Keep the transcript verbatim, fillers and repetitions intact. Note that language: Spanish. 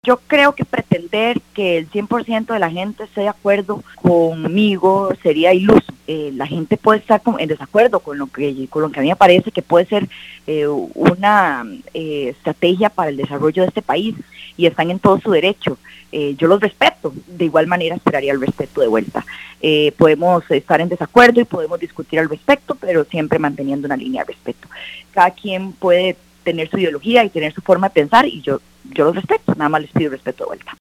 Yo creo que pretender que el cien por ciento de la gente esté de acuerdo conmigo sería iluso. Eh, la gente puede estar con, en desacuerdo con lo que con lo que a mí me parece que puede ser eh, una eh, estrategia para el desarrollo de este país y están en todo su derecho. Eh, yo los respeto, de igual manera esperaría el respeto de vuelta. Eh, podemos estar en desacuerdo y podemos discutir al respecto, pero siempre manteniendo una línea de respeto. Cada quien puede tener su ideología y tener su forma de pensar y yo, yo los respeto, nada más les pido respeto de vuelta.